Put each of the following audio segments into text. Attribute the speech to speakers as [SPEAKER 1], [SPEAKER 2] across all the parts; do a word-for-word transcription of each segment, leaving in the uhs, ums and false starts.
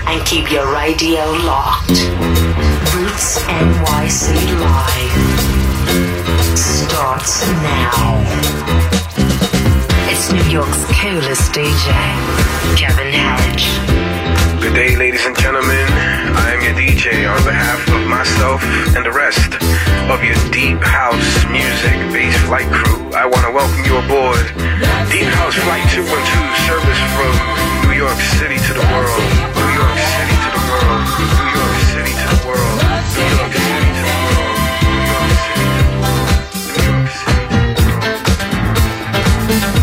[SPEAKER 1] and keep your radio locked. Roots N Y C Live starts now. It's New York's coolest D J, Kevin Hedge.
[SPEAKER 2] Good day, ladies and gentlemen. I am your D J on behalf of myself and the rest of your Deep House Music Bass Flight crew. I want to welcome you aboard Deep House Flight two one two, service from New York City to the world. New York City to the world. New York City to the world. New York City to the world. New York City to the world. New York City to the world.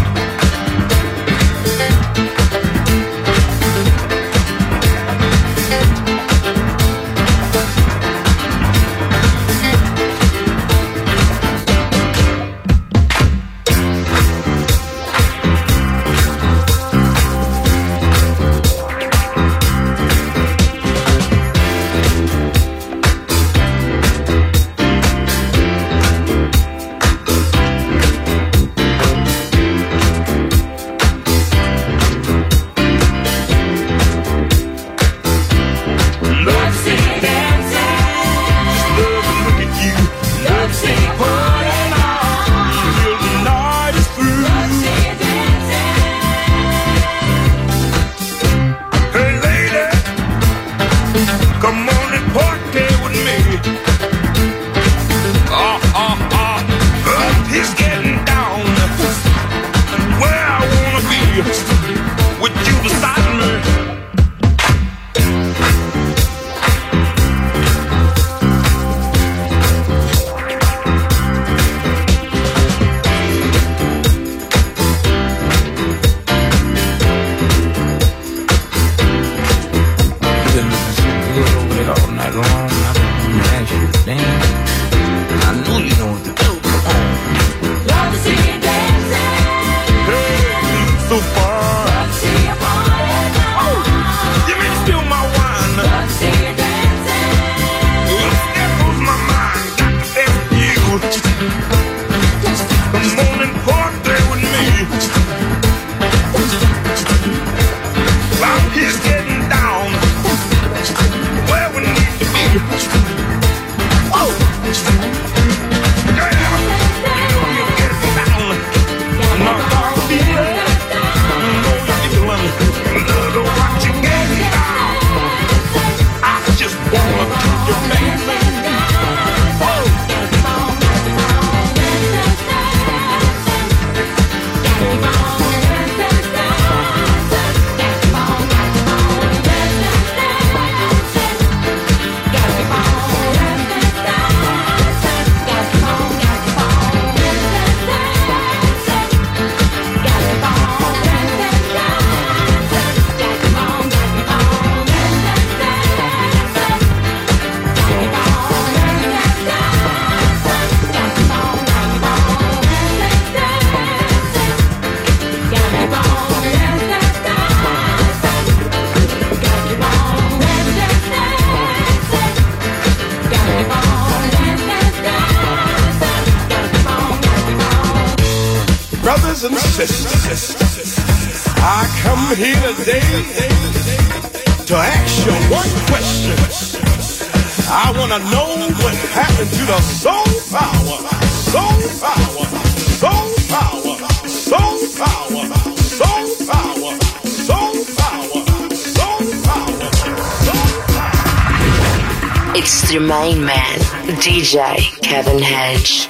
[SPEAKER 1] It's your main man, D J Kevin Hedge.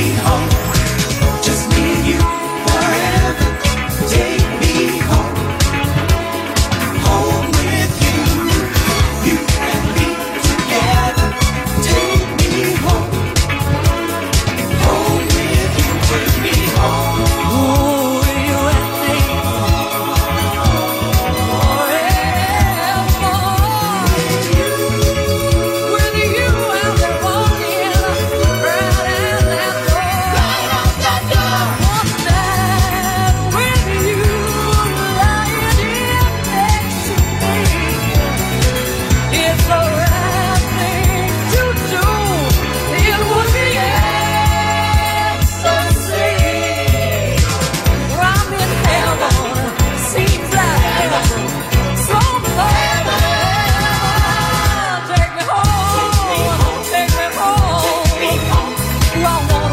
[SPEAKER 3] Just me and you forever. Take me home.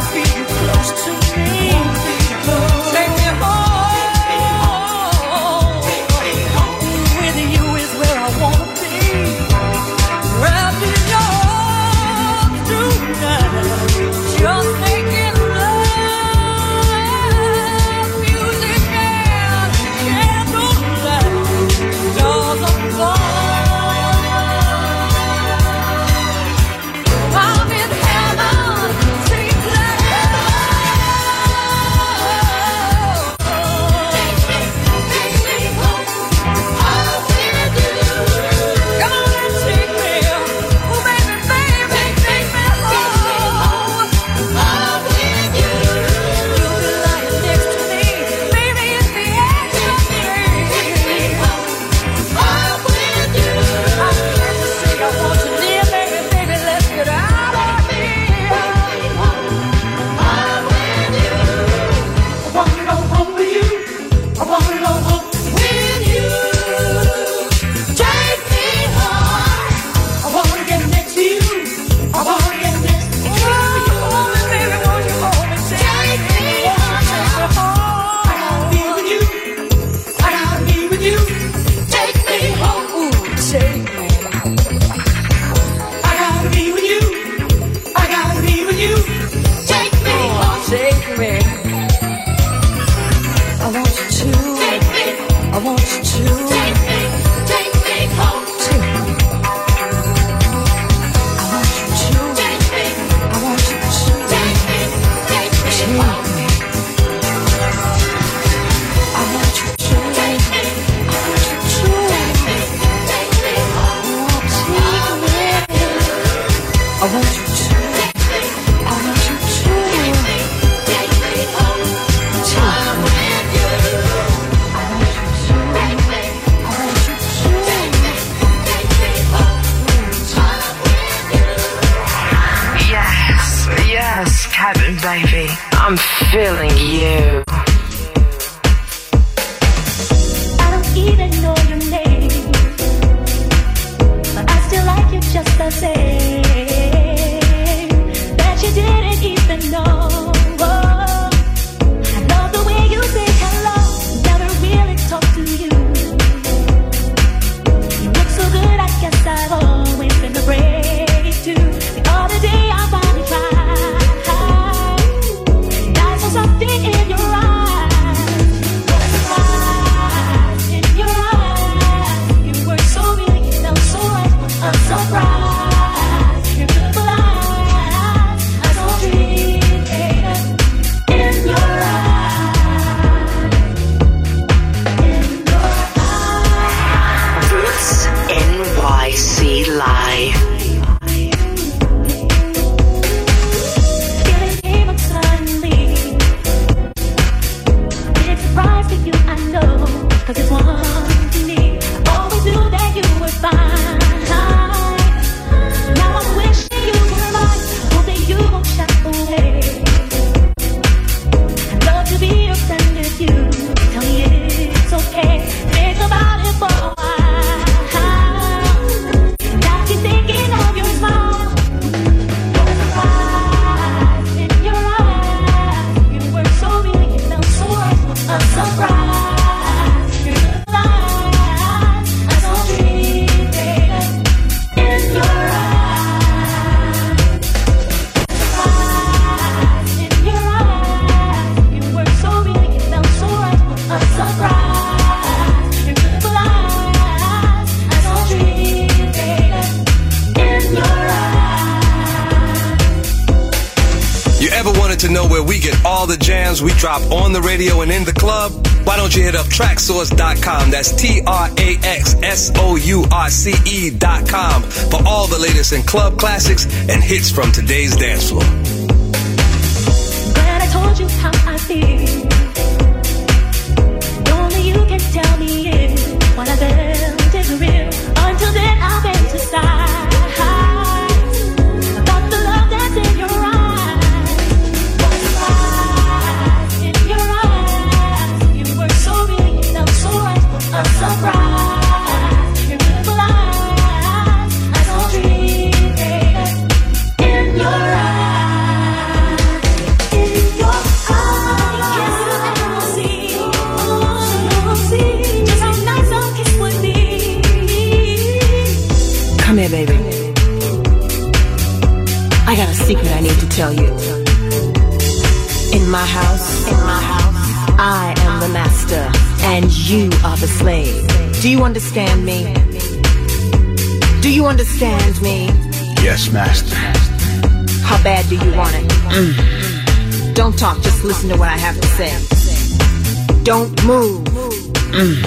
[SPEAKER 3] We drop on the radio and in the club. Why don't you hit up traxsource dot com? That's T R A X S O U R C E dot com for all the latest in club classics and hits from today's dance floor.
[SPEAKER 4] When I told you how I feel, only you can tell me if what I felt is real. Until then, I'll bend aside. About the love that's in your eyes. A surprise, your beautiful eyes, I saw dreams in your eyes.
[SPEAKER 5] secret I need to tell you. In my house, in my house, I am the master, and you are the slave. Do you understand me? Do you understand me?
[SPEAKER 6] Yes, master.
[SPEAKER 5] How bad do you want it? Mm. Don't talk, just listen to what I have to say. Don't move. Mm.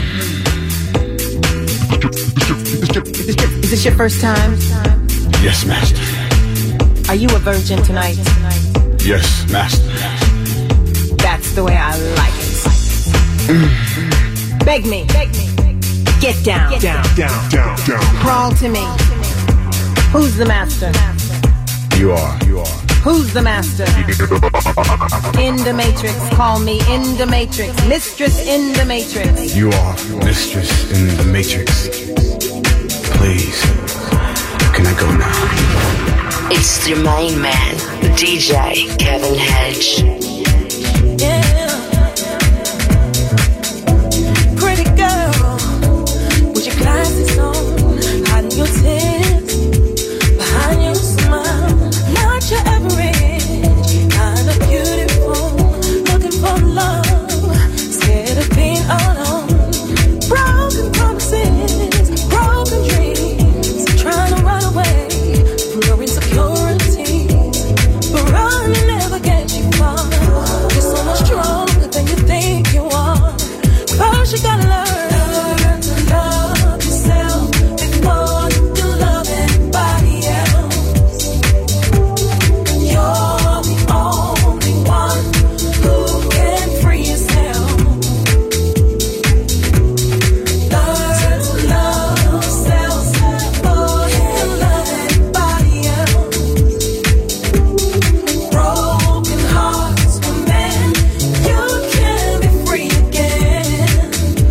[SPEAKER 5] Is this your first time?
[SPEAKER 6] Yes, master.
[SPEAKER 5] Are you a virgin tonight?
[SPEAKER 6] Yes, master.
[SPEAKER 5] That's the way I like it. Mm. Beg me. Beg me. Get down. Get down, down, down, down. Crawl to me. Who's the master?
[SPEAKER 6] You are. You are.
[SPEAKER 5] Who's the master? In the Matrix. Call me in the Matrix. Mistress in the Matrix.
[SPEAKER 6] You are mistress in the Matrix. Please, can I go now?
[SPEAKER 1] It's your main man, D J Kevin Hedge.
[SPEAKER 4] Yeah. Pretty girl, with your glasses on, hiding your tears behind your smile. Not your average, kind of beautiful, looking for love, scared of being alone. Broken promises, broken dreams, trying to run away from your insecurities, but running never gets you far. You're so much stronger than you think you are. First you gotta learn to love yourself before you love anybody else. You're the only one who can free yourself. Learn to love yourself before you love anybody else. Broken hearts were meant, you can be free again.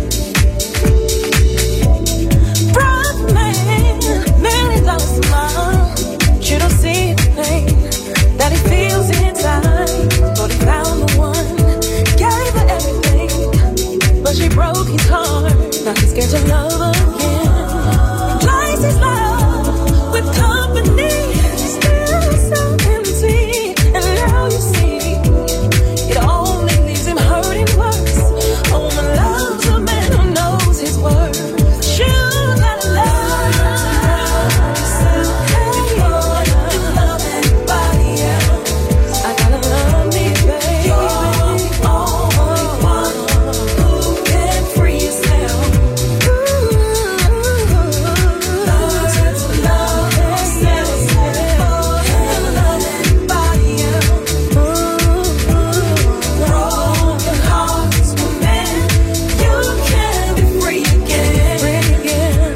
[SPEAKER 4] Brother man, man he lost his mind, but you don't see the pain that he feels inside. But he found the one, gave her everything, but she broke his heart. Now he's scared to love again. Replace his love with company, still so empty. And now you see, it only leaves him hurting worse. Oh, my love's a man who knows his worth. But you gotta love yourself before you love anybody else. I gotta love me, baby. You're the only one who can free yourself. Ooh, learn to love yourself before you love anybody else. Broken hearts were meant, you can be free again. Free again.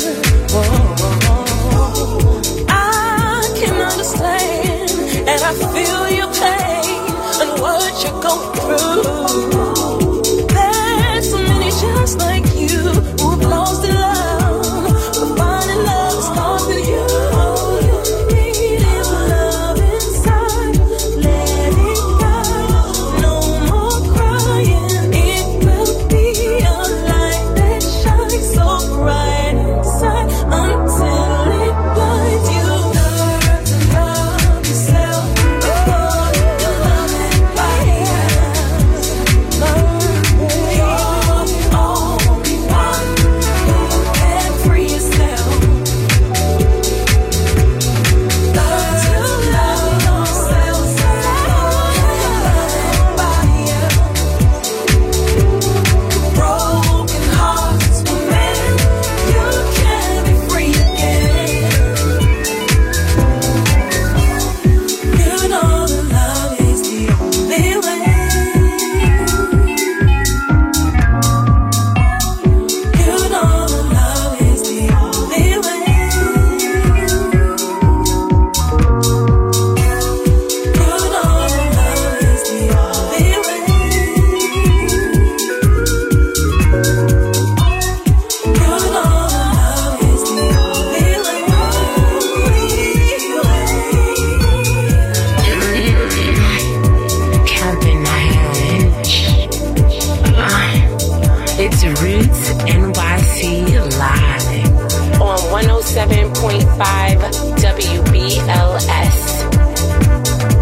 [SPEAKER 4] Whoa. I can understand, and I feel your pain and what you're going through. There's so many just like you who've lost their love, but finding love starts with you. All you need is love inside. Let it go. No more crying. It will be a light that shines so bright inside until it blinds you. Learn to love yourself before you love anybody else. Learn you're the only one who can free yourself. Learn to love yourself before you love anybody else. Broken hearts were meant, you can be free again. You know that love is the only way. You know that love is the only way. You know that love is the only way. You know that love is the only way.
[SPEAKER 1] Kevin Hedge. It's Roots N Y C Live on one oh seven point five W B L S.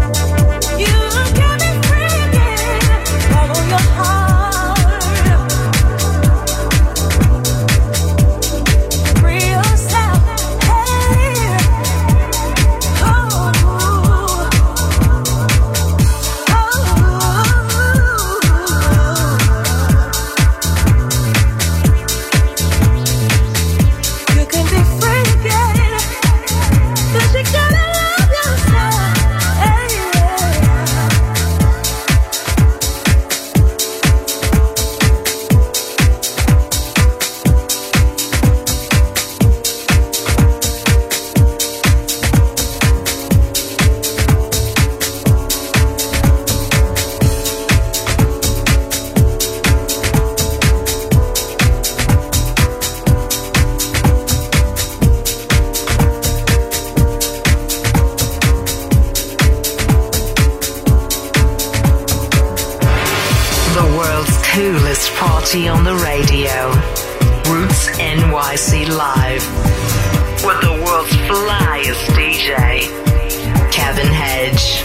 [SPEAKER 1] coolest party on the radio. Roots N Y C Live. With the world's flyest D J, Kevin Hedge.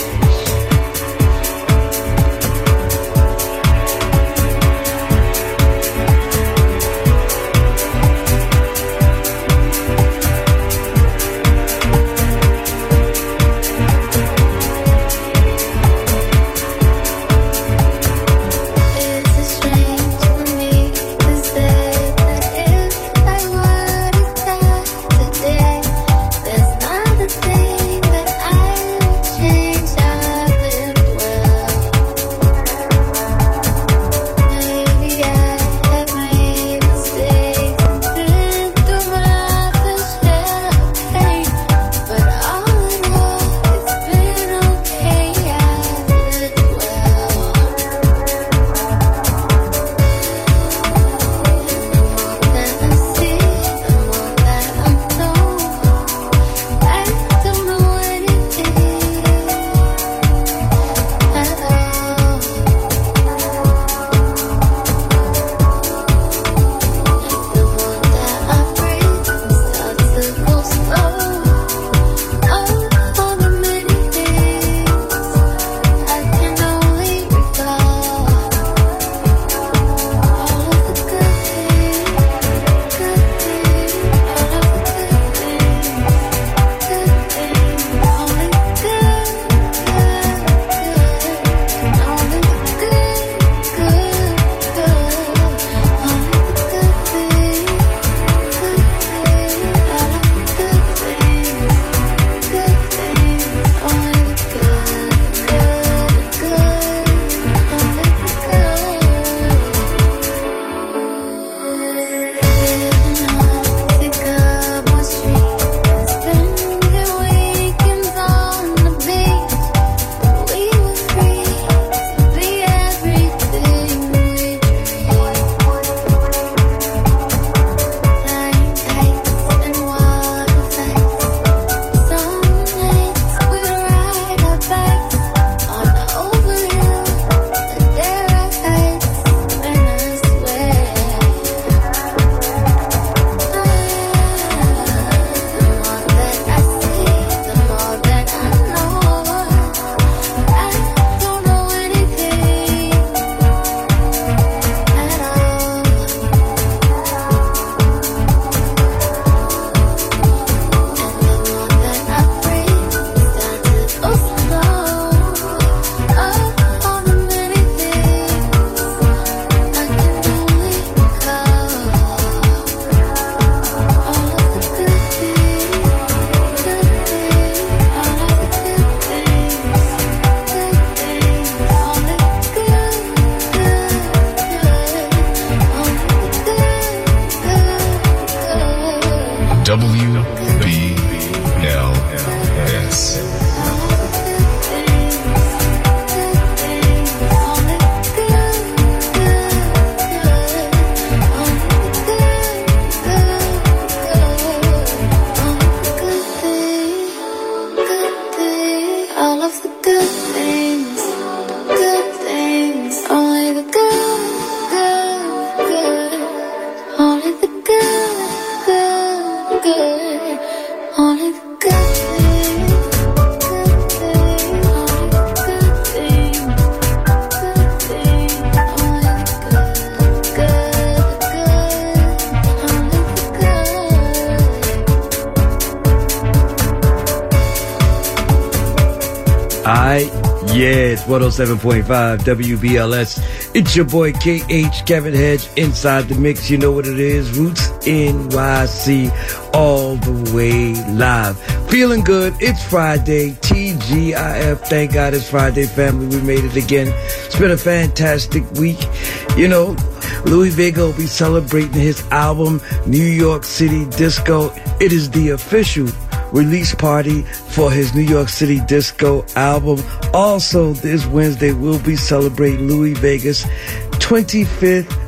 [SPEAKER 7] one oh seven point five W B L S. It's your boy K H, Kevin Hedge, inside the mix. You know what it is. Roots N Y C, all the way live. Feeling good. It's Friday. T G I F. Thank God it's Friday, family. We made it again. It's been a fantastic week. You know, Louie Vega will be celebrating his album, New York City Disco. It is the official release party for his New York City Disco album. Also, this Wednesday, we'll be celebrating Louie Vega's twenty-fifth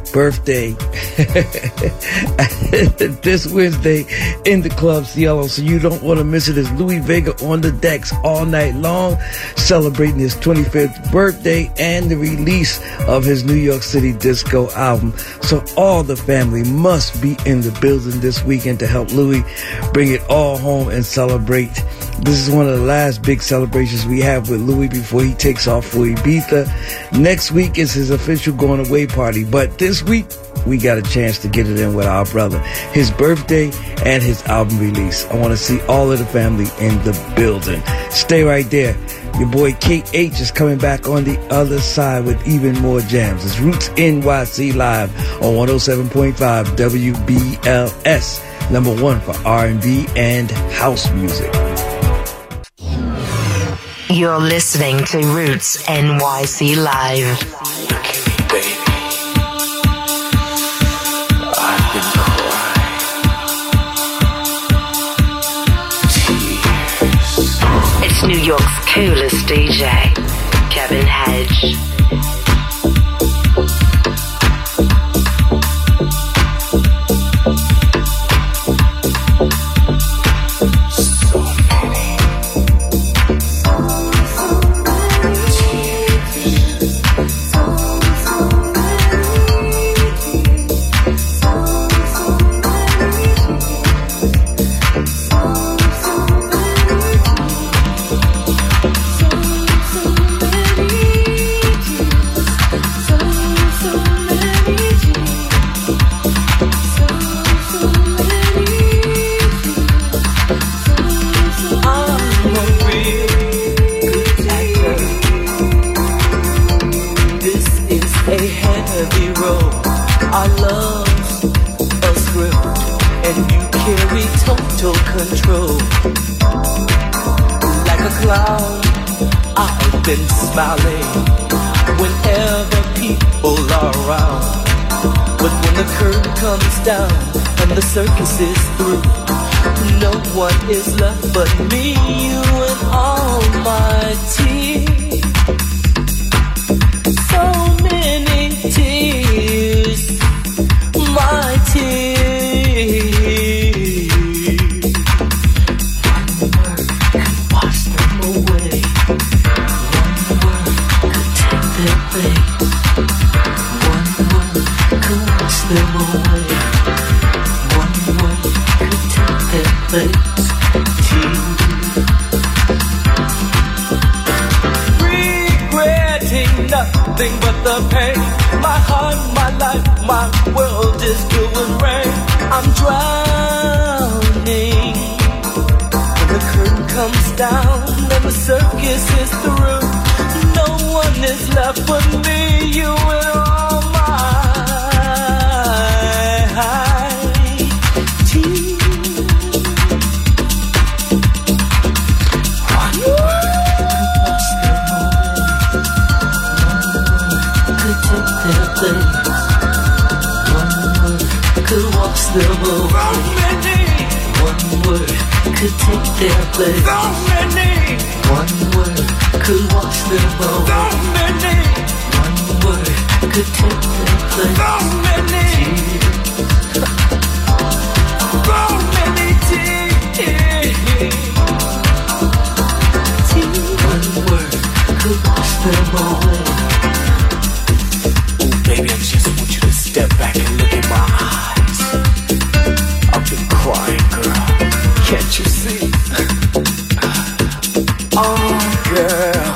[SPEAKER 7] birthday this Wednesday in the Club Cielo, so you don't want to miss it. Is Louis Vega on the decks all night long, celebrating his twenty-fifth birthday and the release of his New York City disco album. So all the family must be in the building this weekend to help Louis bring it all home and celebrate. This is one of the last big celebrations we have with Louis before he takes off for Ibiza. Next week is his official going away party, but this week we got a chance to get it in with our brother, his birthday and his album release. I want to see all of the family in the building. Stay right there. Your boy K H is coming back on the other side with even more jams. It's Roots N Y C Live on one oh seven point five W B L S, number one for R and B and house music.
[SPEAKER 1] You're listening to Roots N Y C Live. It's New York's coolest D J, Kevin Hedge.
[SPEAKER 8] Circus is through. No one is left but me, you, and almighty. So many tears, my tears. One word could wash them away. One word could take their place. One word could wash them away. Regretting nothing but the pain. My heart, my life, my world is doing rain. I'm drowning. When the curtain comes down and the circus is through, no one is left but me, you, and all my tears. Them away. One word could take their place. So many. One word could wash them away. So many. One word could take their place. So many. So many tears. One word could wash them away. Oh, baby, I just want you to step back and look in my eyes. Crying, girl, can't you see? Oh, girl,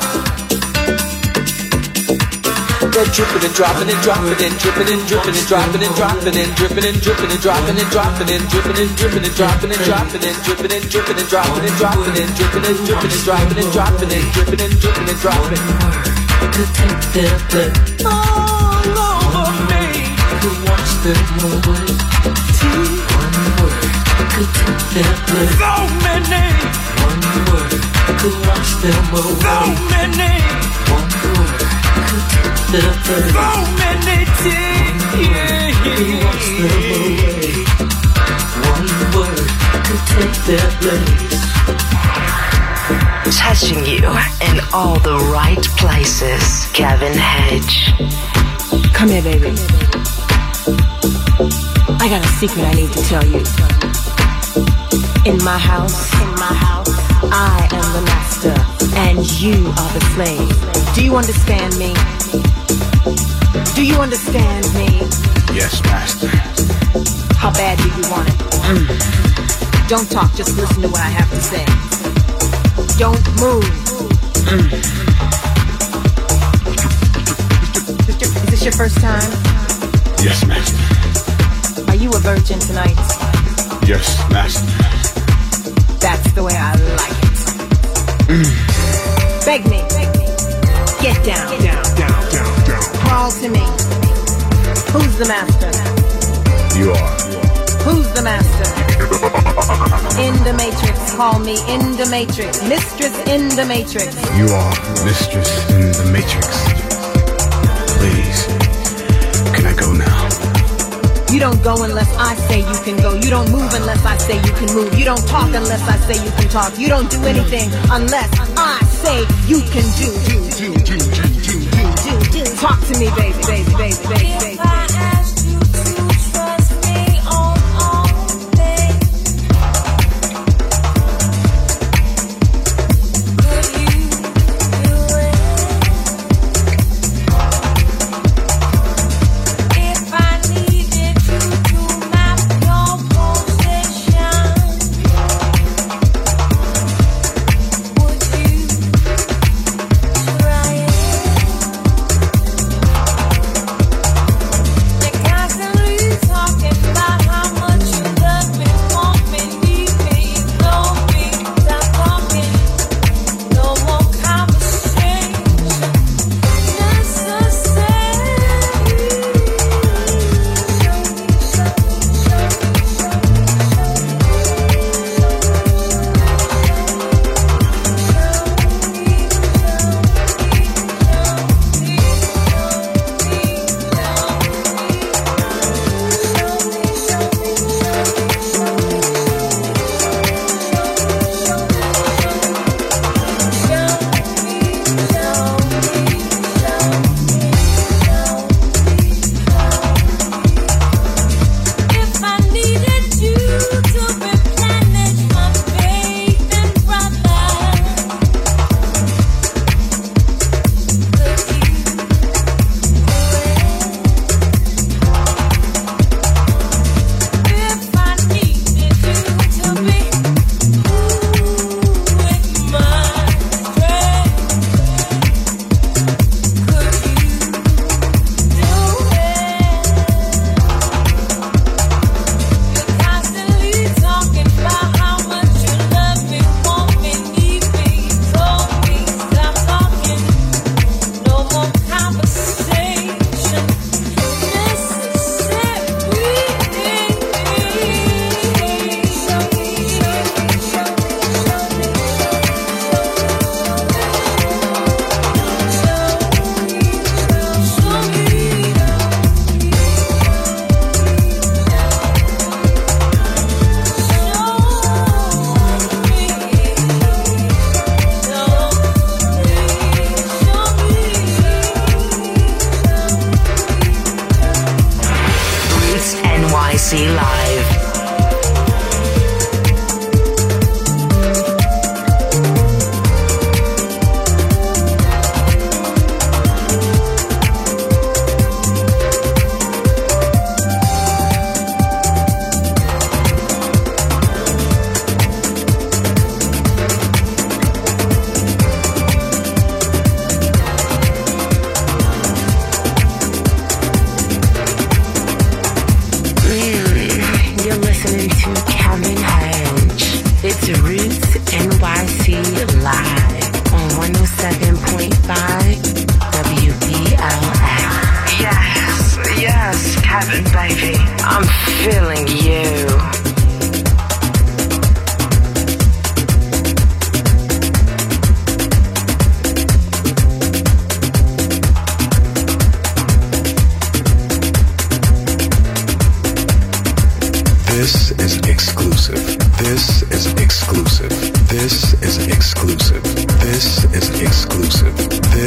[SPEAKER 8] they're dripping and dropping and dropping and dripping and dripping and dropping and dropping and dripping and dripping and dropping and dropping and dripping and dripping and dropping and dropping and dripping and dripping and dropping and dropping and dripping and dripping and dropping and dropping and dripping and dripping and dropping. To take their place all over me, to watch them away. One word could take their place. So many. One word could wash them away. So many. One word could take their place. So many tears. Could wash them away. One word could take their place.
[SPEAKER 1] Touching you in all the right places. Kevin Hedge.
[SPEAKER 5] Come here, baby. I got a secret I need to tell you. In my house, in my house, I am the master, and you are the slave. Do you understand me? Do you understand me?
[SPEAKER 6] Yes, master.
[SPEAKER 5] How bad do you want it? Mm. Don't talk, just listen to what I have to say. Don't move. Mm. Is this your first time?
[SPEAKER 6] Yes, master.
[SPEAKER 5] Are you a virgin tonight?
[SPEAKER 6] Yes, master.
[SPEAKER 5] That's the way I like it. Mm. Beg me. Get down. Down, down, down, down. Crawl to me. Who's the master?
[SPEAKER 6] You are.
[SPEAKER 5] Who's the master? In the Matrix. Call me in the Matrix. Mistress in the Matrix.
[SPEAKER 6] You are mistress in the Matrix. Please, can I go now?
[SPEAKER 5] You don't go unless I say you can go. You don't move unless I say you can move. You don't talk unless I say you can talk. You don't do anything unless I say you can do. Do, do, do, do, do, do, do, do. Talk to me, baby, baby, baby, baby, baby.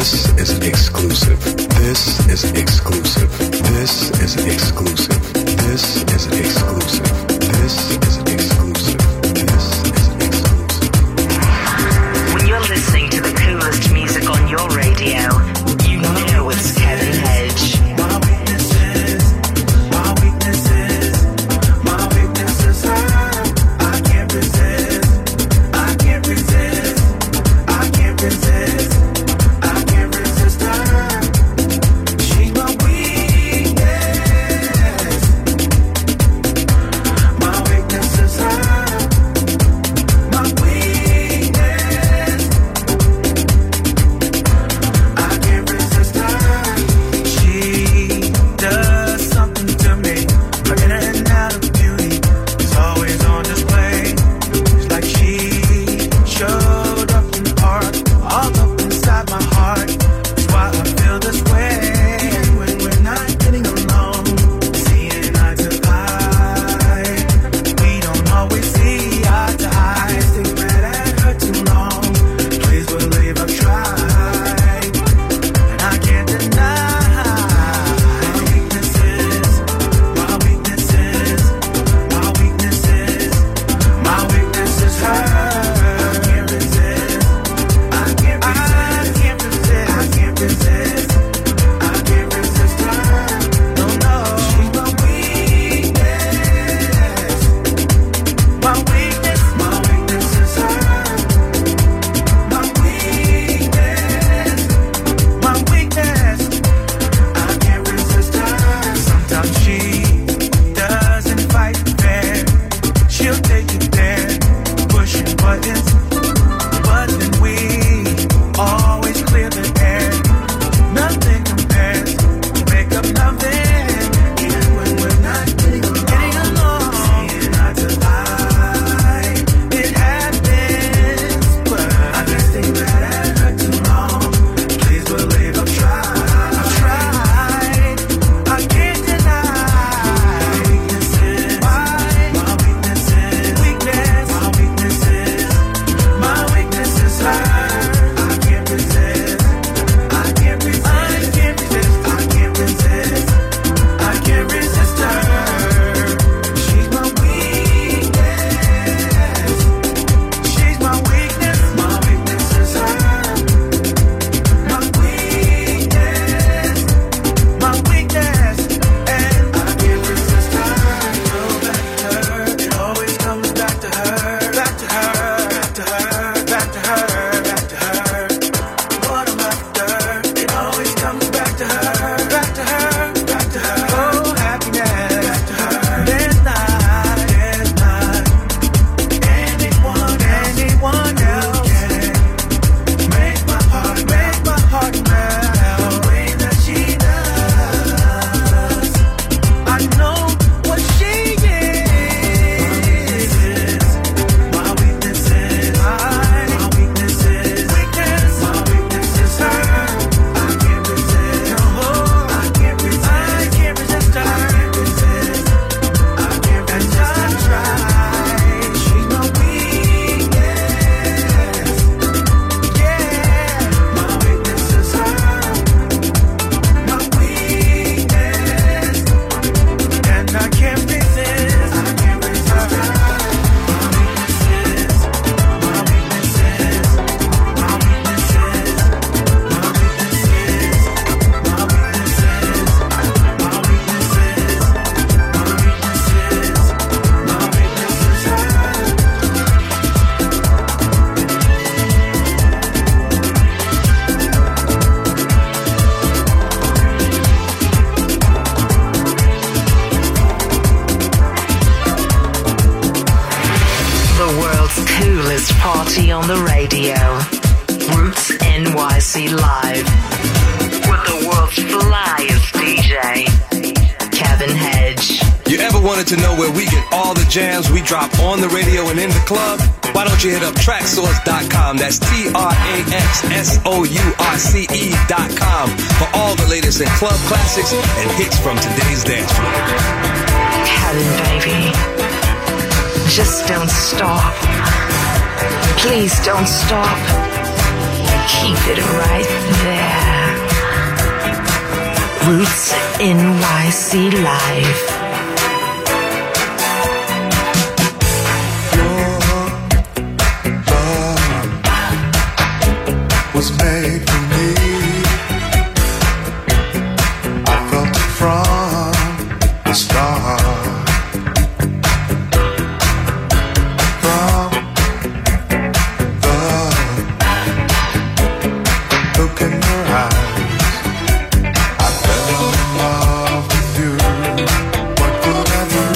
[SPEAKER 6] exclusive. This is exclusive. This is exclusive. This This is an exclusive. This is an exclusive. This is an exclusive.
[SPEAKER 1] When you're listening to the coolest music on your radio, you know it's Kevin Hedge.
[SPEAKER 9] My weaknesses, my weaknesses, my weaknesses are I can't resist, I can't resist, I can't resist, I can't resist her. She's my weakness. My weakness is her. My weakness. I can't resist her. She does something to me. Her inner and outer beauty is always on display. It's like she showed up in the park, all up inside my heart. That's why I feel this way. Even when we're not getting along, seeing eye to eye, we don't always see eye to eye. Stay mad at her too long. Please believe I've tried, and I can't deny my weaknesses, my weaknesses, my weaknesses, my weakness is her. I can't resist, I can't resist, I can't resist, I can't resist her. No, no, she's my weakness, my weakness, my weakness is her. My weakness, my weakness, I can't resist her. Sometimes she doesn't fight fair. She'll take it there, pushing buttons, but then we always clear the air. Nothing compares, we make up nothing, even when we're not getting along. Seeing eye to eye, it happens, but I can't stay mad at her too long. Please believe I've tried, I've tried, I can't deny my weaknesses, my weaknesses, weakness, my weaknesses, my weakness is her. I can't resist, I can't resist, I can't resist, I can't resist, I can't resist her. She's my weakness, she's my weakness, my weakness is her. My weakness, my weakness, and I can't resist her. Go back to her, it always comes back to her, back to her, back to her, back to her, back to her. What I'm after, it always comes back to her, back to her, back to her. Oh, happiness, back to her. There's not, there's not anyone, anyone else can make my heart, make my heart melt the way that she does. I know what she is. My weaknesses, my weaknesses, weakness, my weakness is her. I can't resist, no, I can't resist, I can't resist her. I can't resist, I can't resist. I try. She's my weakness. Yeah, my weakness is her. My weakness, and I can't resist, I can't resist her. My weaknesses, my weaknesses, my weaknesses, my weaknesses, my weaknesses, my weaknesses, my weaknesses, my weakness is her.
[SPEAKER 1] The world's coolest party on the radio. Roots N Y C Live. With the world's flyest D J, Kevin Hedge.
[SPEAKER 3] You ever wanted to know where we get all the jams we drop on the radio and in the club? Why don't you hit up traxsource dot com? That's T R A X S O U R C E dot com for all the latest in club classics and hits from today's dance floor.
[SPEAKER 1] Kevin, baby, just don't stop. Please don't stop. Keep it right there. Roots N Y C Live.
[SPEAKER 10] was made for me. I felt it from the start. From the look in your eyes, I fell in love with you. What could I do?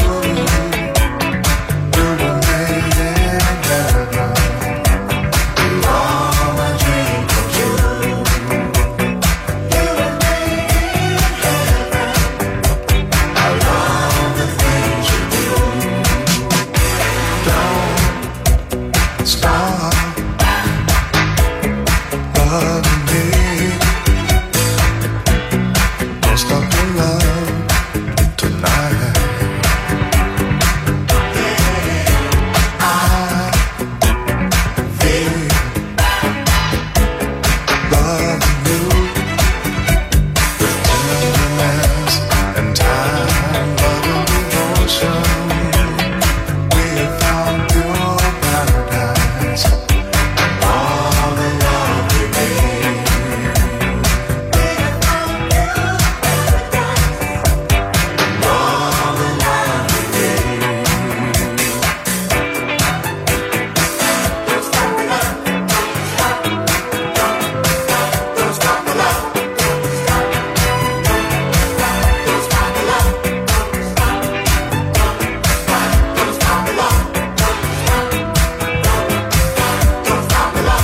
[SPEAKER 10] You were made in heaven. You are my dream come true. You were made in heaven. I love the things you do. Don't stop loving me. Don't stop your love tonight. I feel loving you with tenderness and time, love and devotion. We have found pure paradise and all the love we need. We have found pure paradise and all the love we need. Don't stop the love. Don't stop the love. Don't stop. Don't stop the love. Don't stop. Don't stop the love. Don't stop the love.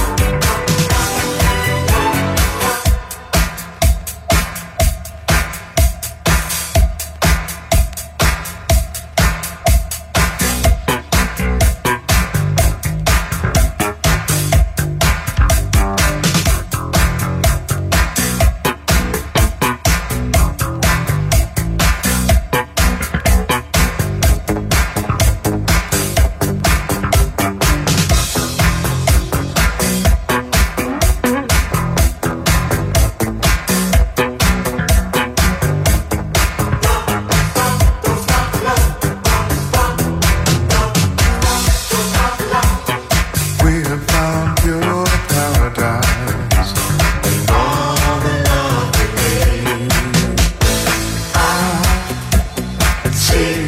[SPEAKER 10] We have found pure paradise and all the love we need. I see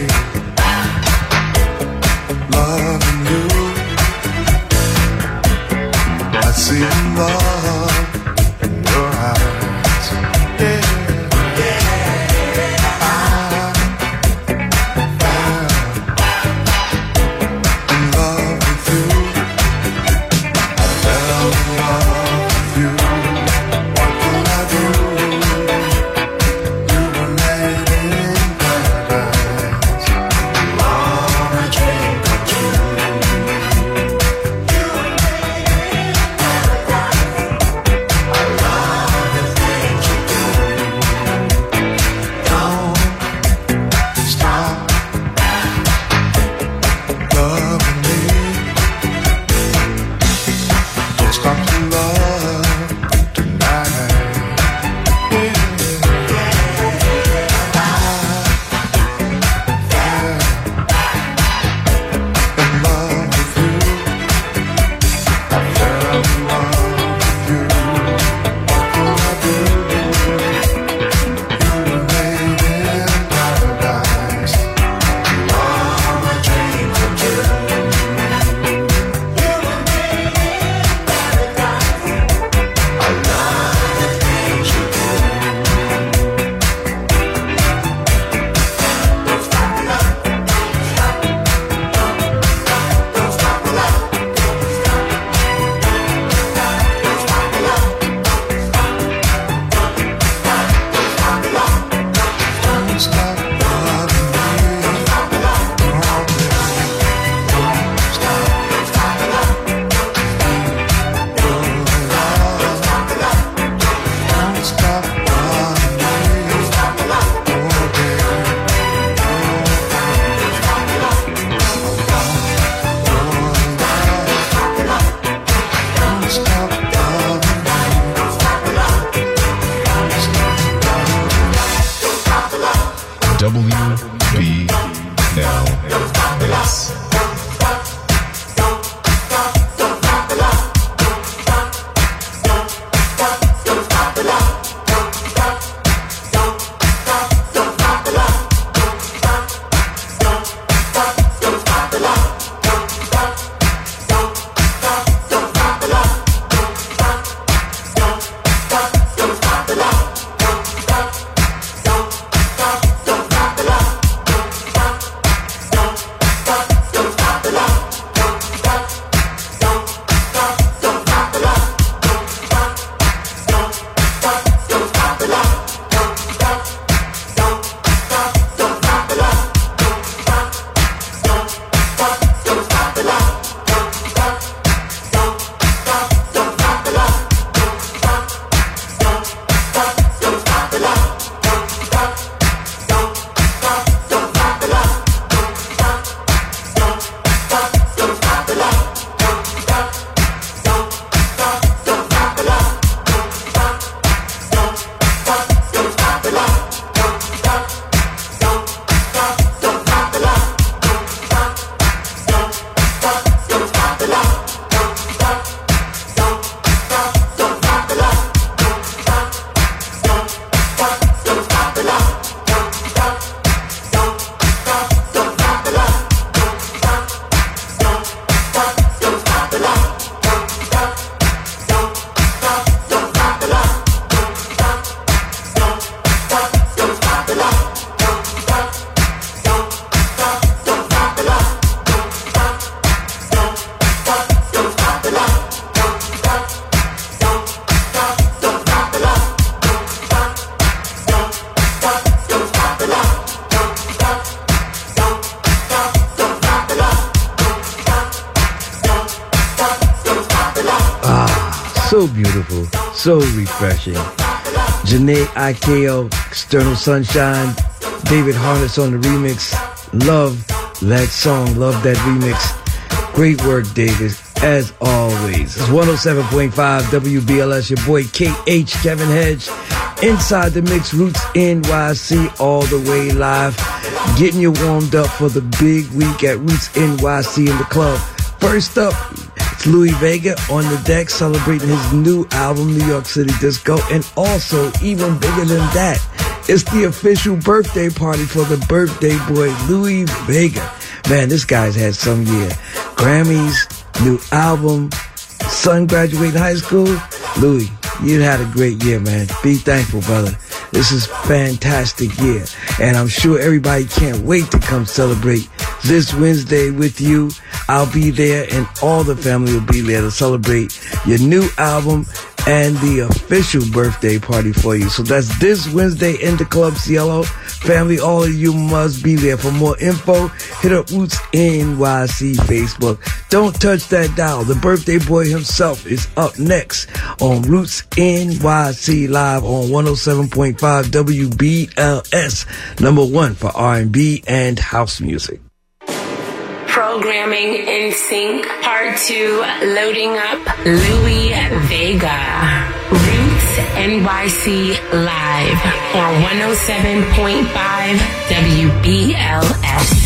[SPEAKER 10] love in you. I see love in your eyes. Yeah. I fell in love with you. I fell in love with you. What could I do? You were made in paradise. You are my dream come true. You were made in paradise. I love the things you do. Don't stop loving me. Don't stop to love tonight. Yeah. I fell in love with you. I fell in love with you. What could I do? You were made in paradise. You are my dream come true. You were made in paradise. I love the things you do. Don't stop the love. Don't stop the love. Don't stop. Don't stop the love. Don't stop. Don't stop the love. Don't stop loving me. Don't stop the love. Don't stop. Don't stop the love. Don't stop the love. Don't stop loving me. Don't stop the love. Oh, baby. Don't stop the love. Don't stop loving me. Don't stop the love. Don't stop the love.
[SPEAKER 11] W B L S.
[SPEAKER 10] Don't stop the love.
[SPEAKER 7] So beautiful, so refreshing. Janae Ikeo, External Sunshine, David Harness on the remix. Love that song, love that remix. Great work, David, as always. It's one oh seven point five W B L S, your boy K H, Kevin Hedge. Inside the mix, Roots N Y C, all the way live. Getting you warmed up for the big week at Roots N Y C in the club. First up, it's Louis Vega on the deck celebrating his new album, New York City Disco. And also, even bigger than that, it's the official birthday party for the birthday boy, Louis Vega. Man, this guy's had some year. Grammys, new album, son graduating high school. Louis, you had a great year, man. Be thankful, brother. This is fantastic year. And I'm sure everybody can't wait to come celebrate this Wednesday with you. I'll be there and all the family will be there to celebrate your new album and the official birthday party for you. So that's this Wednesday in the Club Cielo. Family, all of you must be there. For more info, hit up Roots N Y C Facebook. Don't touch that dial. The birthday boy himself is up next on Roots N Y C Live on one oh seven point five W B L S. Number one for R and B and house music.
[SPEAKER 12] Programming in sync, part two, loading up Louis Vega. Roots N Y C Live on one oh seven point five W B L S.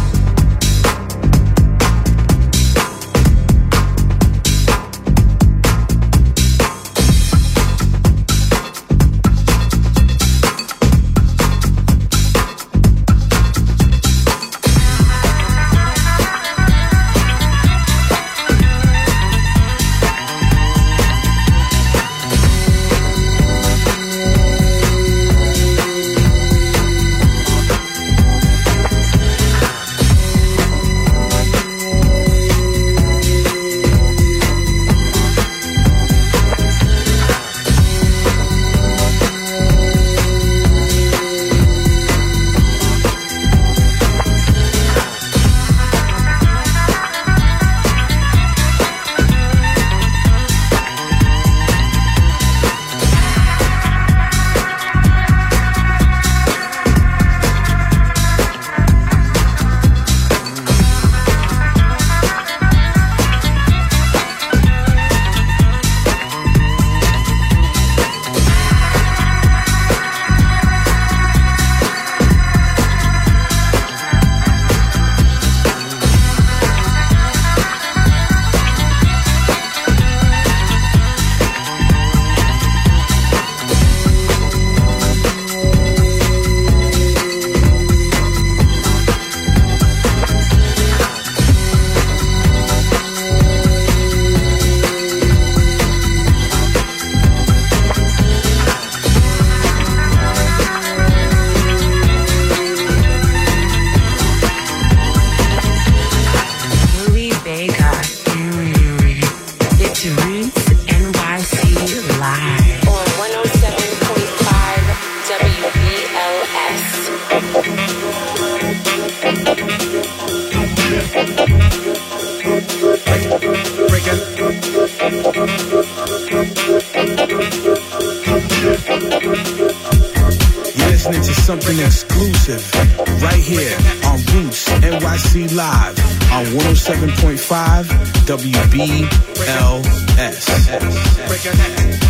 [SPEAKER 6] listening to something exclusive right here on Roots N Y C Live on one oh seven point five W B L S. Break it.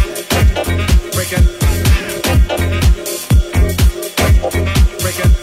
[SPEAKER 6] Break it. Break it.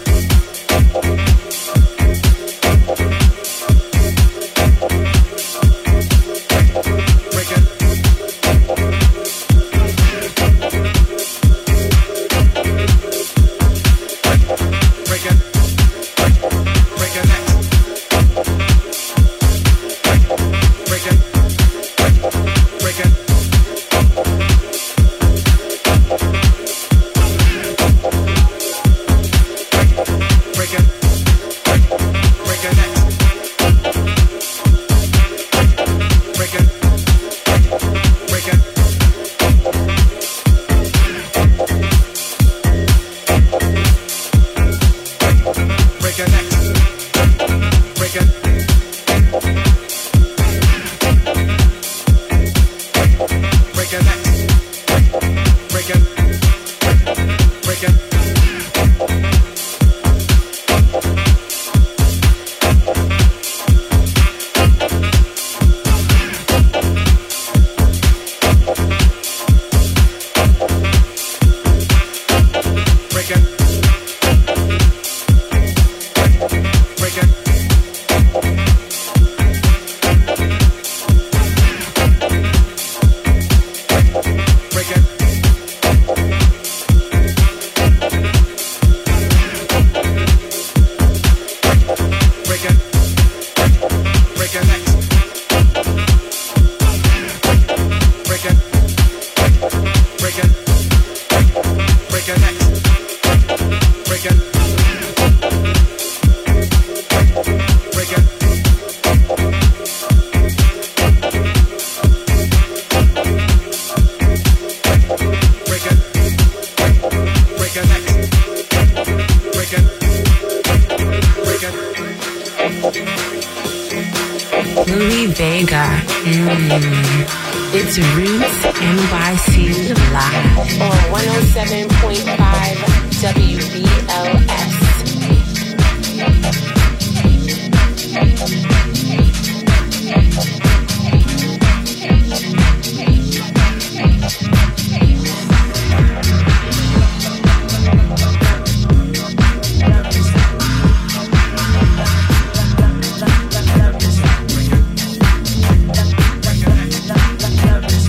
[SPEAKER 12] Louis Vega. Mm. It's Roots N Y C Live on one oh seven point five W B L S.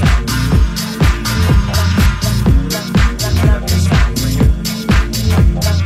[SPEAKER 10] Break it.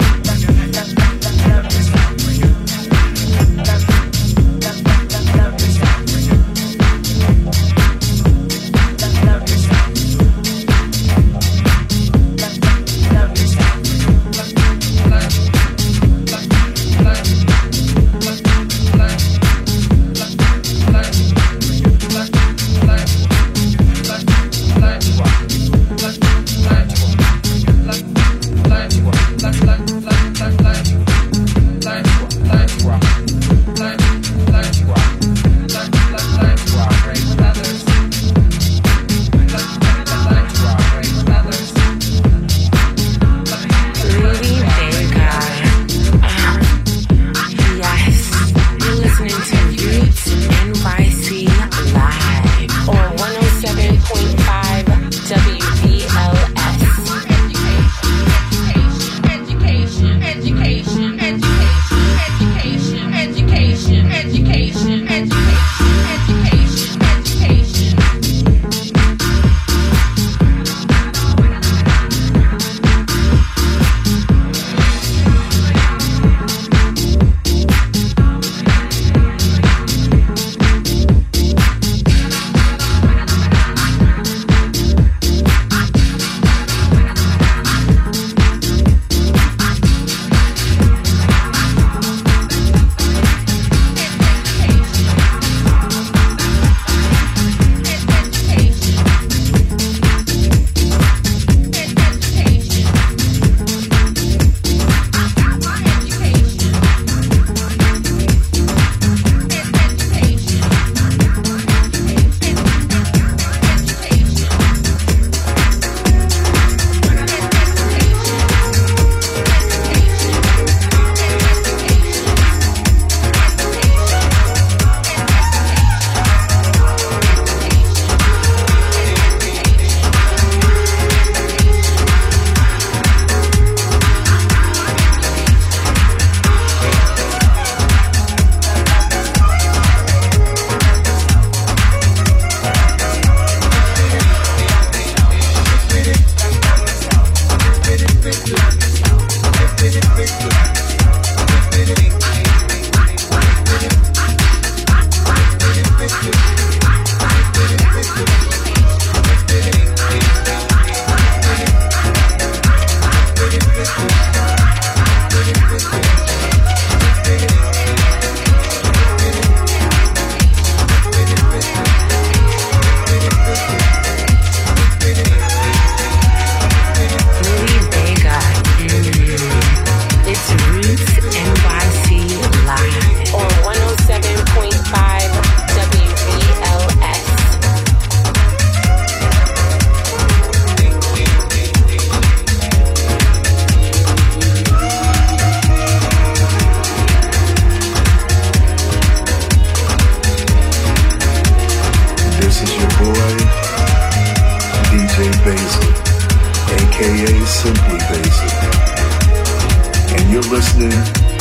[SPEAKER 13] Basie. And you're listening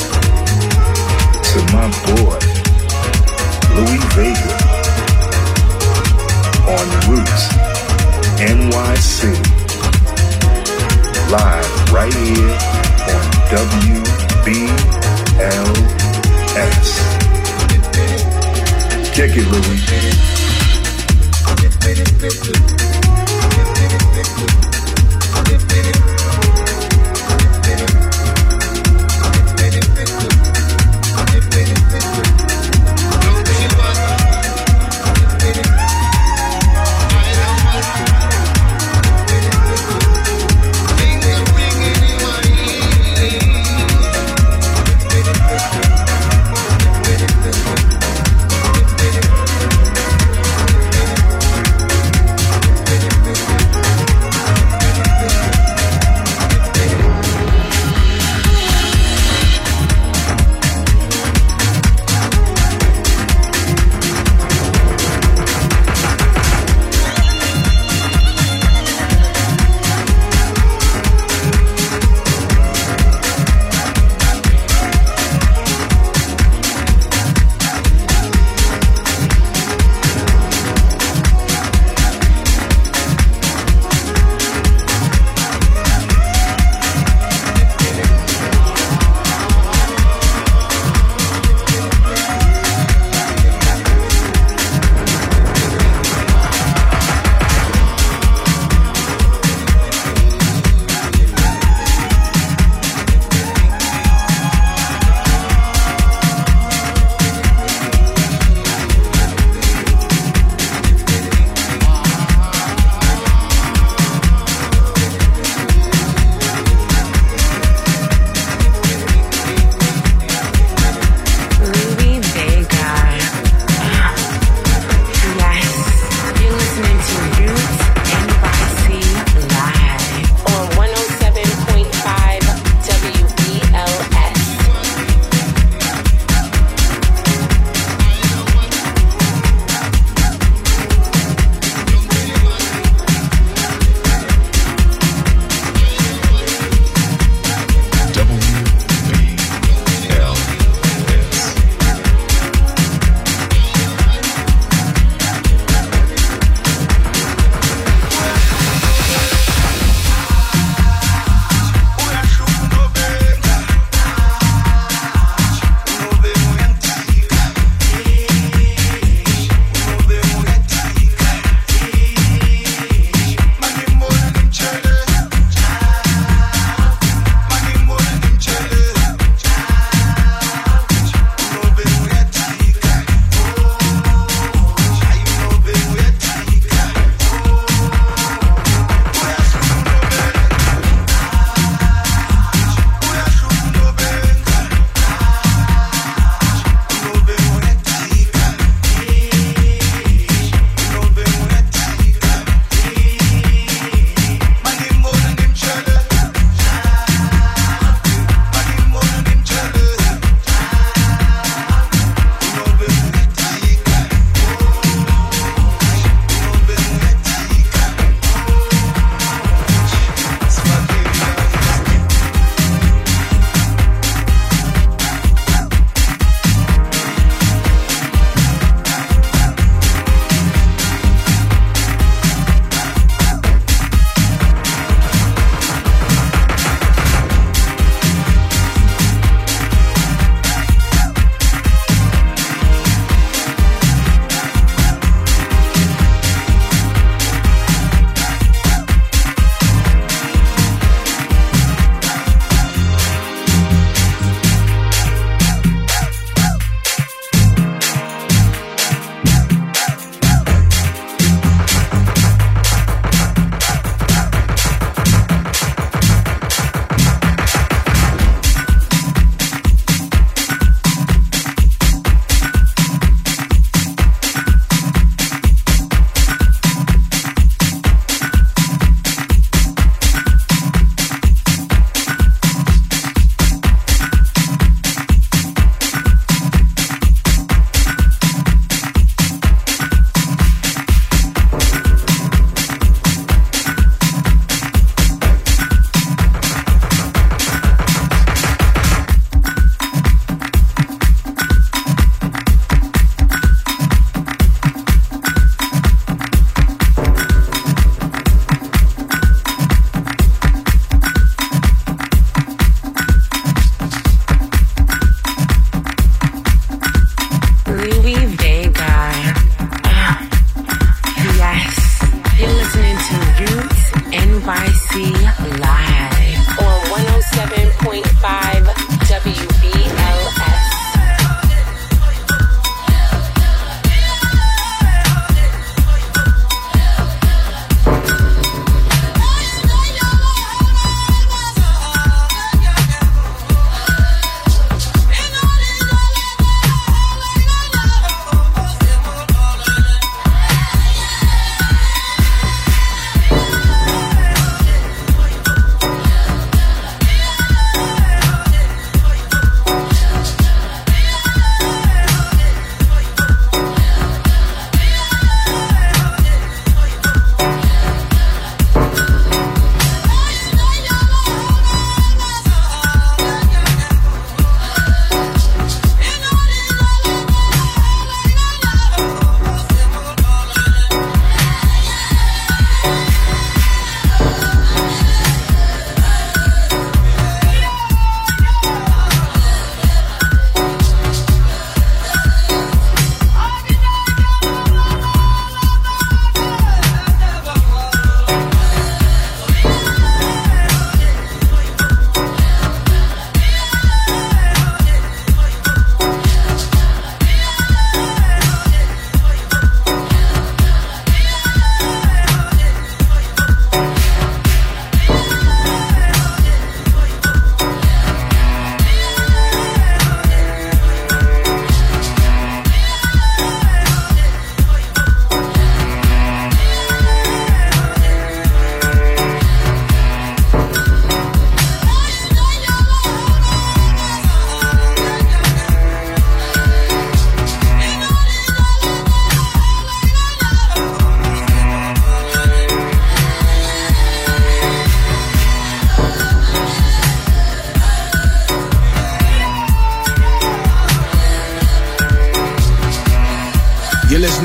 [SPEAKER 13] to my boy, Louie Vega, on Roots N Y C, live right here on W B L S. Kick it, Louie.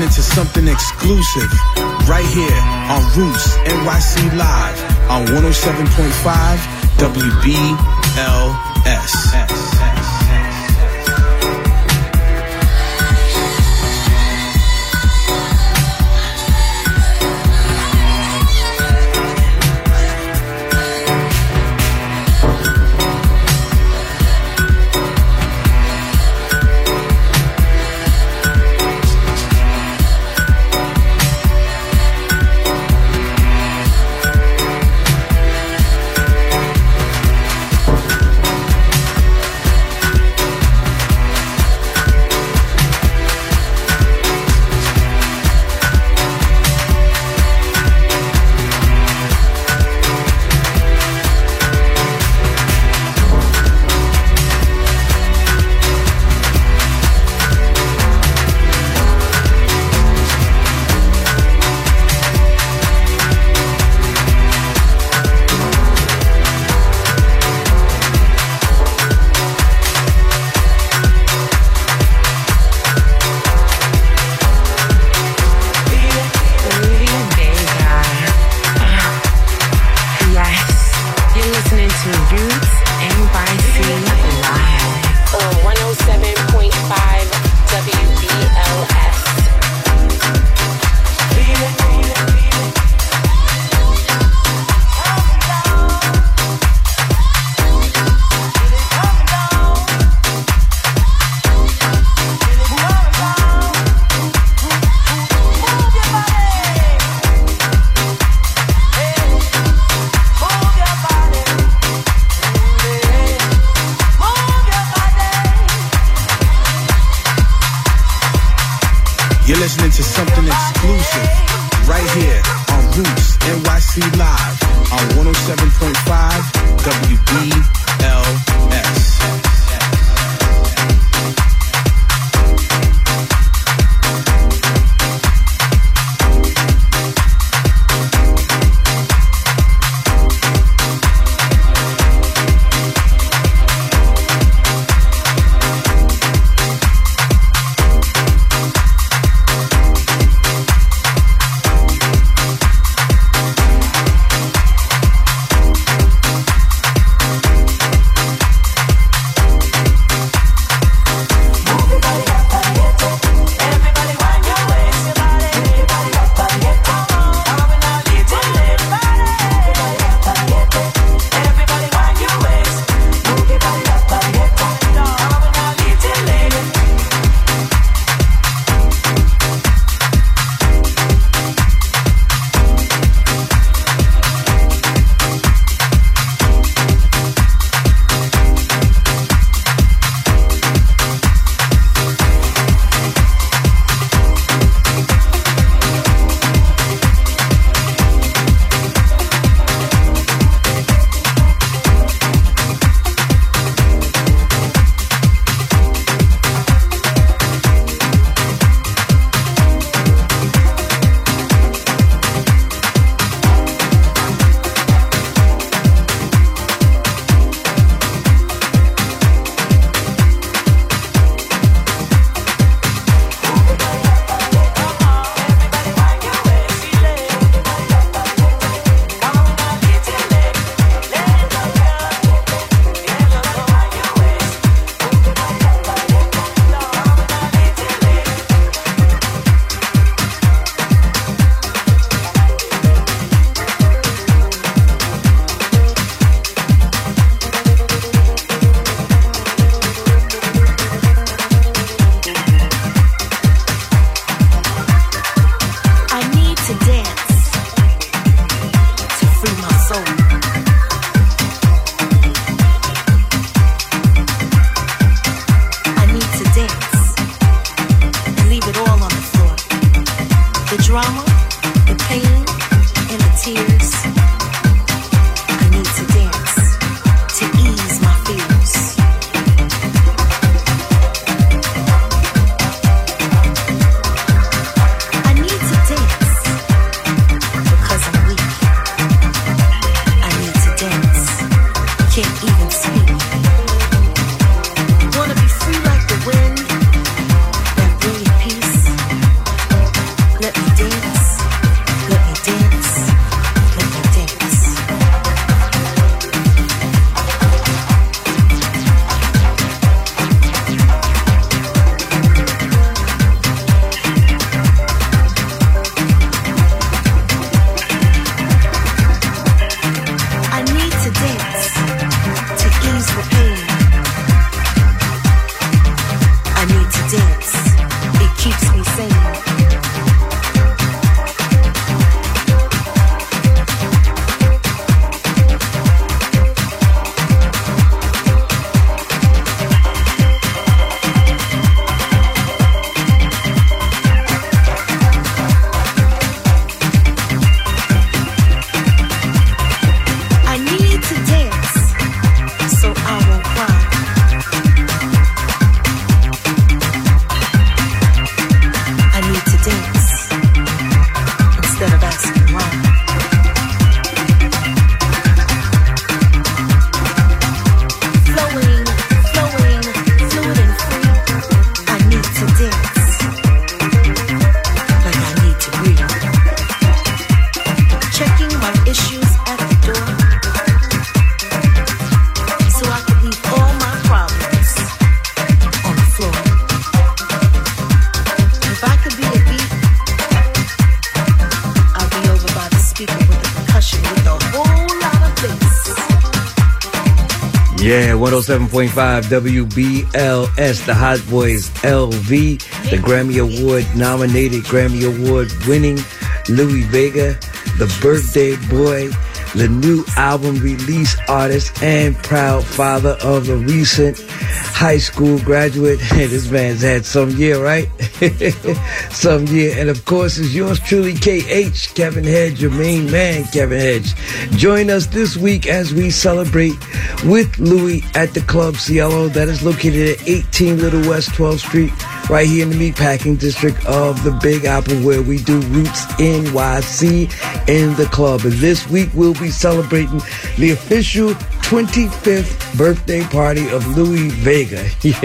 [SPEAKER 6] listening to something exclusive right here on Roots N Y C Live on one oh seven point five W B L S. You're listening to something exclusive right here on Roots N Y C Live on one oh seven point five W B L S.
[SPEAKER 14] Wanna be free like the wind that breathe peace.
[SPEAKER 4] so I won't cry. I need to dance instead of asking why. Flowing, flowing, fluid and free. I need to dance like I need to breathe. Checking my issues at the door so I can leave all my problems on the floor. If I could be a beat, I'll be over by the speaker with the percussion with a whole lot of bass.
[SPEAKER 7] Yeah, one oh seven point five W B L S, the Hot Boys L V, the Grammy Award nominated, Grammy Award winning Louie Vega, the birthday boy, the new album release artist, and proud father of a recent high school graduate. This man's had some year, right? Some year. And of course, it's yours truly, K H, Kevin Hedge, your main man, Kevin Hedge. Join us this week as we celebrate with Louie at the Club Cielo that is located at eighteen Little West twelfth Street, right here in the Meatpacking District of the Big Apple, where we do Roots N Y C in the club. And this week we'll be celebrating the official twenty-fifth birthday party of Louie Vega.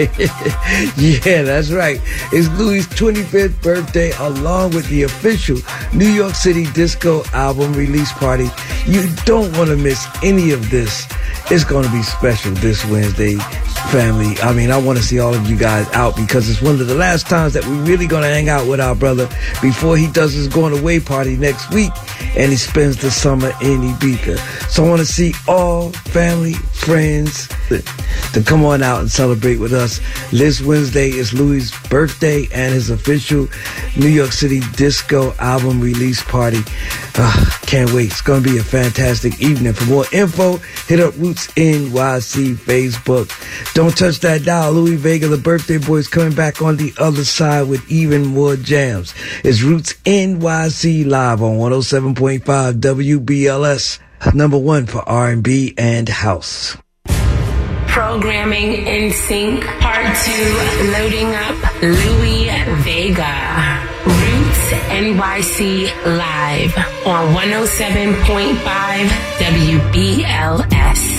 [SPEAKER 7] Yeah, that's right. It's Louie's twenty-fifth birthday, along with the official New York City Disco album release party. You don't want to miss any of this. It's going to be special this Wednesday, family. I mean, I want to see all of you guys out because it's one of the last times that we're really going to hang out with our brother before he does his going away party next week and he spends the summer in Ibiza. So I want to see all family, friends to come on out and celebrate with us. This Wednesday is Louie's birthday and his official New York City Disco album release party. Uh, can't wait. It's going to be a fantastic evening. For more info, hit up Roots N Y C Facebook. Don't touch that dial. Louie Vega, the birthday boy, is coming back on the other side with even more jams. It's Roots N Y C live on one oh seven point five W B L S, number one for R and B and house.
[SPEAKER 12] Programming in sync, part two, loading up Louie Vega. Roots N Y C live on one oh seven point five W B L S.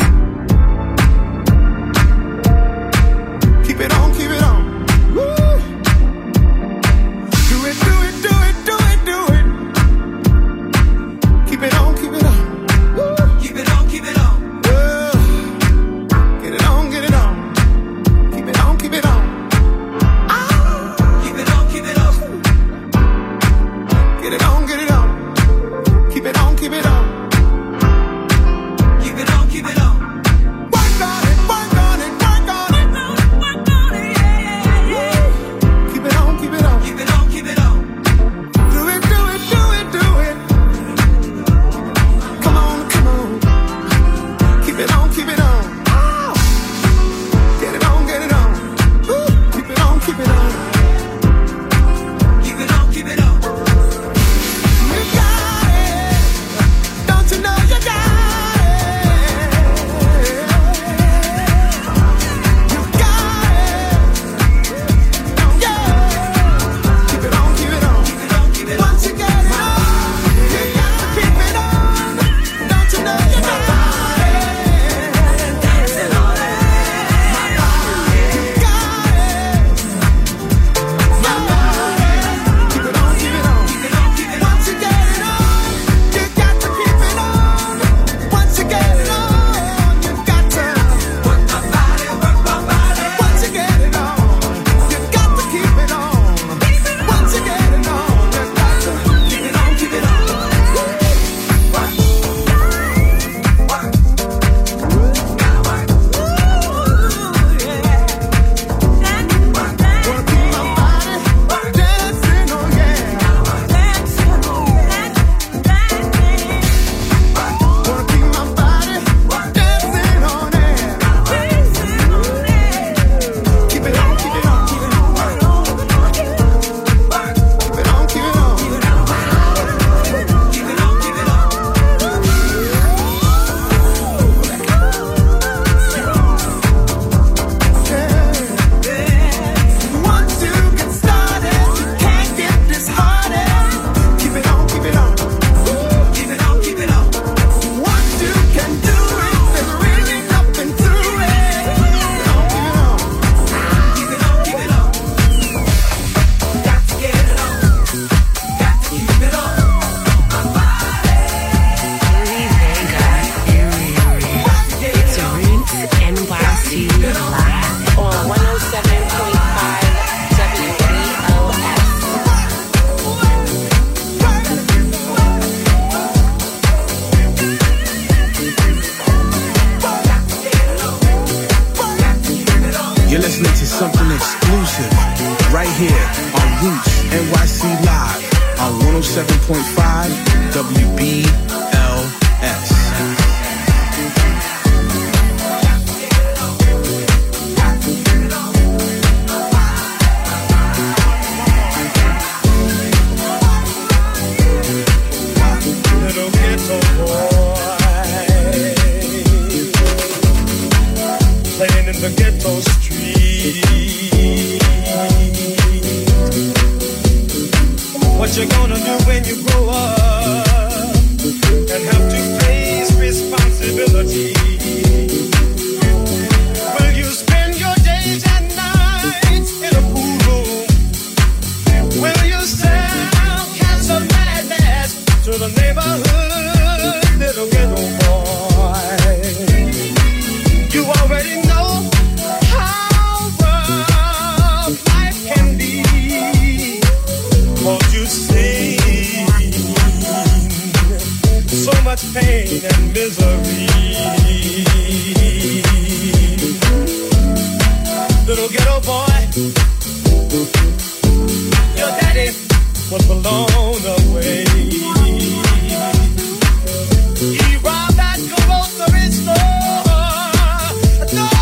[SPEAKER 9] Keep it on, keep it on. Woo. Do it, do it, do it, do it, do it. Keep it on, keep it on. Woo. Keep it on, keep it on. Uh, get it on, get it on. Keep it on, keep it on. Ah. Keep it on, keep it on. Get it on, get it on. Keep it on, keep it on. Keep it on, keep it on.
[SPEAKER 12] N Y C Live on one oh seven point five W B L S.
[SPEAKER 6] You're listening to something exclusive right here on Roots N Y C Live on one oh seven point five W B L S.
[SPEAKER 9] Little ghetto boy playing in the ghetto street. What you gonna do when you grow up and have to face responsibility? Will you spend your days and nights in a pool room? Will you sell cancer madness to the neighborhood, little ghetto boy? You already know how rough life can be. Won't you see so much pain and misery? Little ghetto boy, your daddy was blown away. He robbed that grocery store. No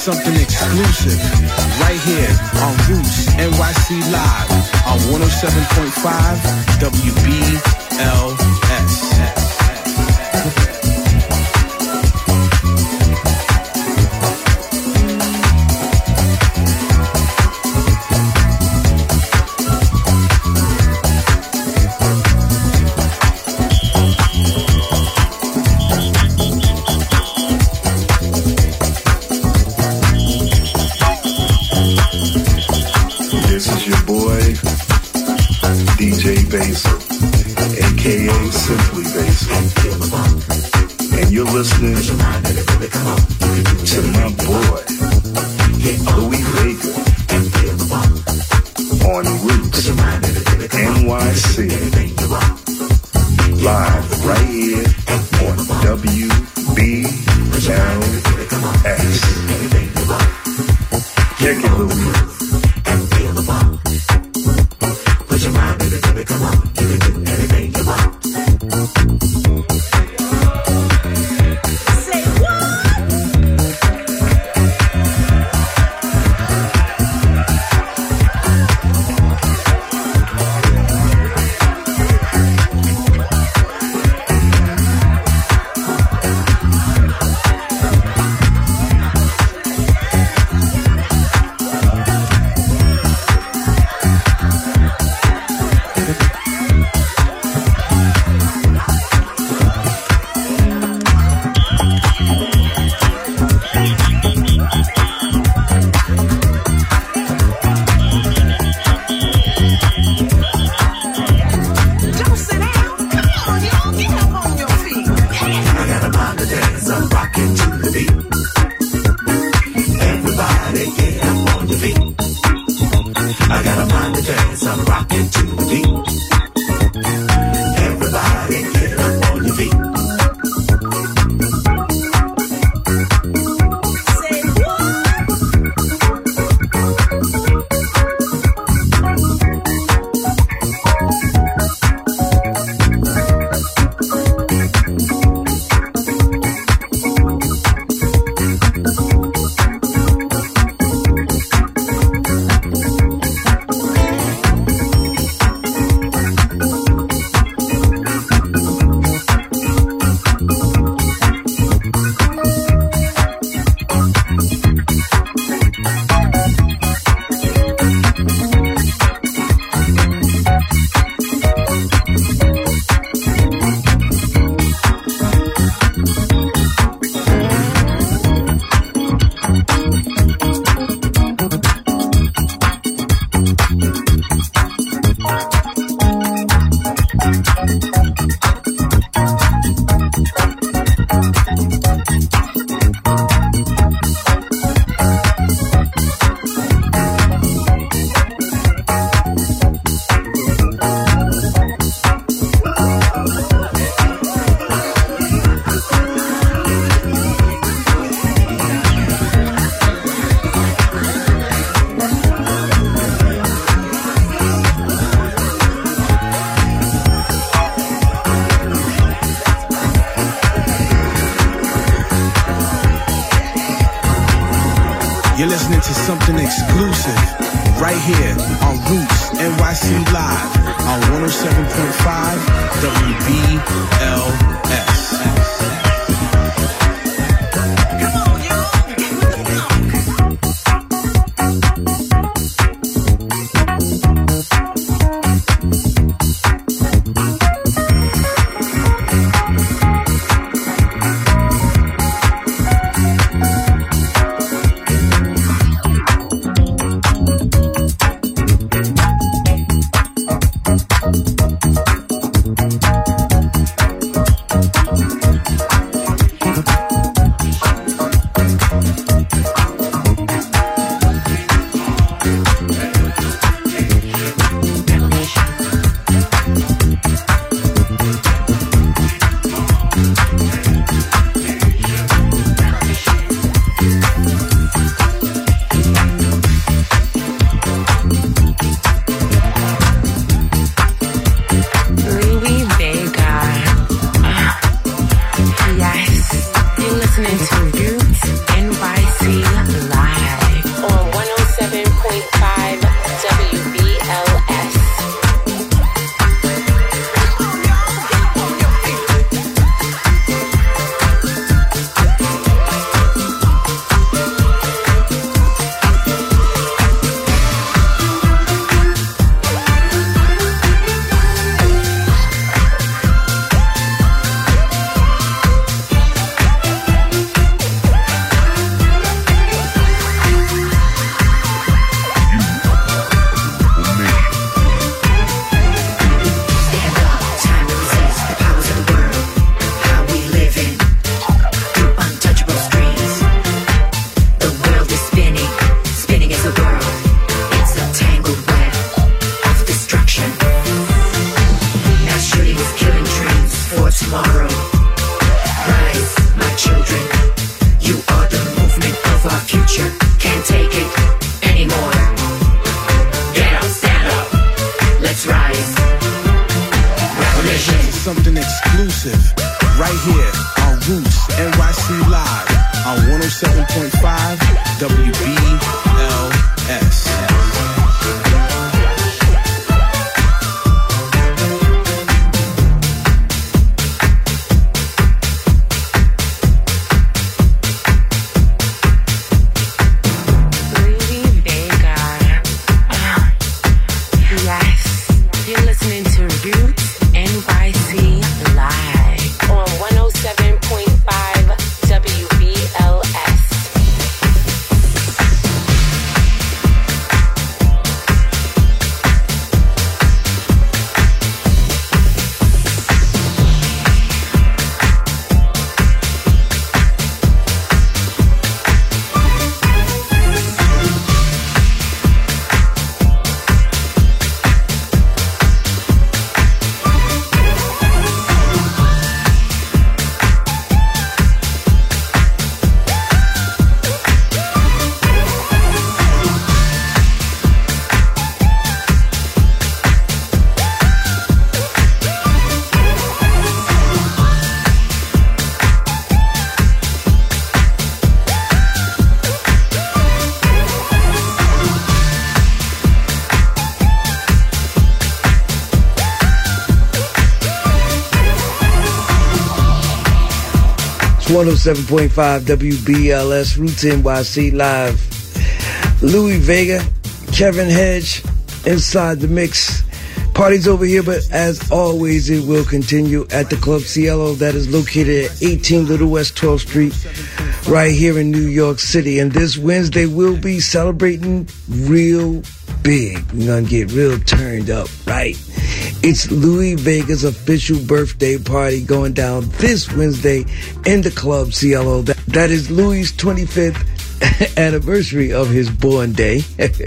[SPEAKER 6] something exclusive right here on Roots N Y C Live on one oh seven point five W B L S.
[SPEAKER 13] Basil, aka Simply Basil, and you're listening to my boy Louis Vega on Roots N Y C, live right here on W B L S. Check it, Louis.
[SPEAKER 6] You're listening to something exclusive right here on Roots N Y C Live on one oh seven point five W B L S.
[SPEAKER 12] Listening to Roots N Y C Live.
[SPEAKER 6] oh seven point five W B L S.
[SPEAKER 7] one oh seven point five W B L S, Roots N Y C Live. Louie Vega, Kevin Hedge, inside the mix. Party's over here, but as always, it will continue at the Club Cielo that is located at eighteen Little West twelfth Street, right here in New York City. And this Wednesday, we'll be celebrating real big. We're going to get real turned up, right? It's Louie Vega's official birthday party going down this Wednesday in the Club Cielo. That, that is Louie's twenty-fifth anniversary of his born day.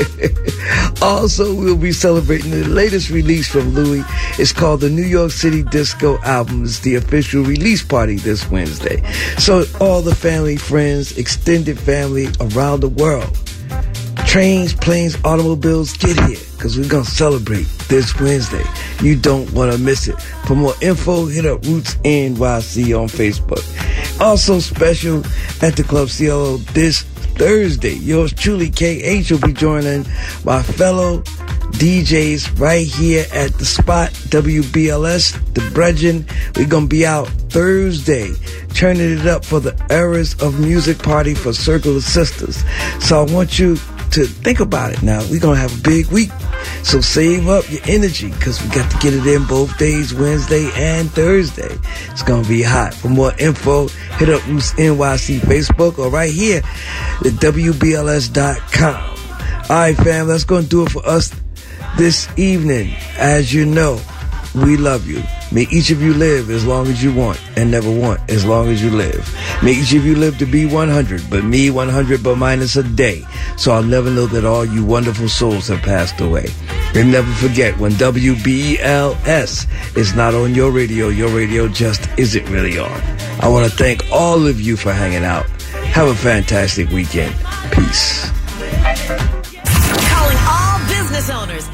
[SPEAKER 7] Also, we'll be celebrating the latest release from Louie. It's called the New York City Disco Album. It's the official release party this Wednesday. So all the family, friends, extended family around the world, trains, planes, automobiles, get here, because we're going to celebrate this Wednesday. You don't want to miss it. For more info, hit up Roots N Y C on Facebook. Also special at the Club Cielo this Thursday, yours truly, K H, will be joining my fellow D Js right here at the spot, W B L S, the Bredgen. We're going to be out Thursday, turning it up for the Eras of Music party for Circle of Sisters. So I want you to think about it now. We're going to have a big week. So save up your energy, because we got to get it in both days, Wednesday and Thursday. It's going to be hot. For more info, hit up Roots N Y C Facebook or right here at W B L S dot com. All right, fam, that's going to do it for us this evening. As you know, we love you. May each of you live as long as you want and never want as long as you live. May each of you live to be one hundred, but me one hundred but minus a day. So I'll never know that all you wonderful souls have passed away. And never forget, when W B L S is not on your radio, your radio just isn't really on. I want to thank all of you for hanging out. Have a fantastic weekend. Peace.
[SPEAKER 14] Calling all business owners